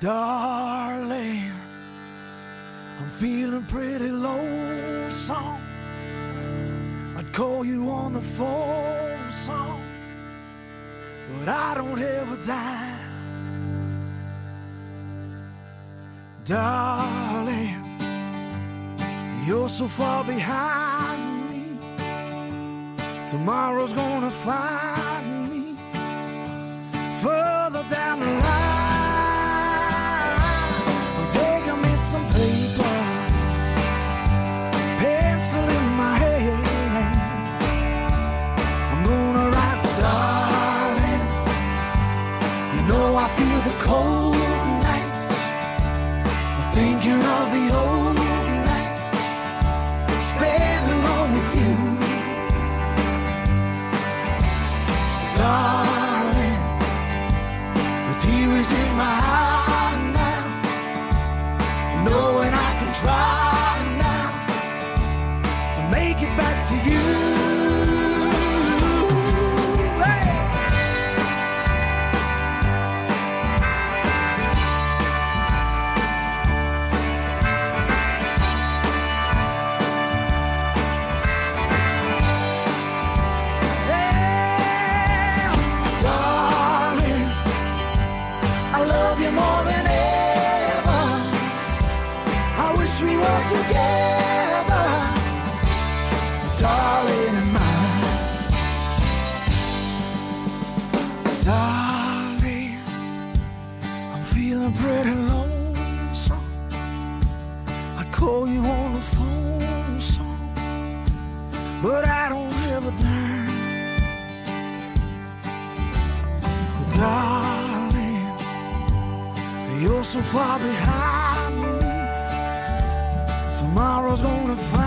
Darling, I'm feeling pretty lonesome. I'd call you on the phone song, but I don't have a dime. Darling, you're so far behind me. Tomorrow's gonna find me further down the line. I'm taking me some paper, pencil in my hand. I'm gonna write, darling, you know I feel the cold nights, thinking of the old nights spent alone with you. Darling, the tears in my eye now, knowing I can try now to make it back to you. Hey! More than ever, I wish we were together, darling and mine. Darling, I'm feeling pretty lonesome. I'd call you on the phone song, but I don't have a dime. Darling, you're so far behind me. Tomorrow's gonna find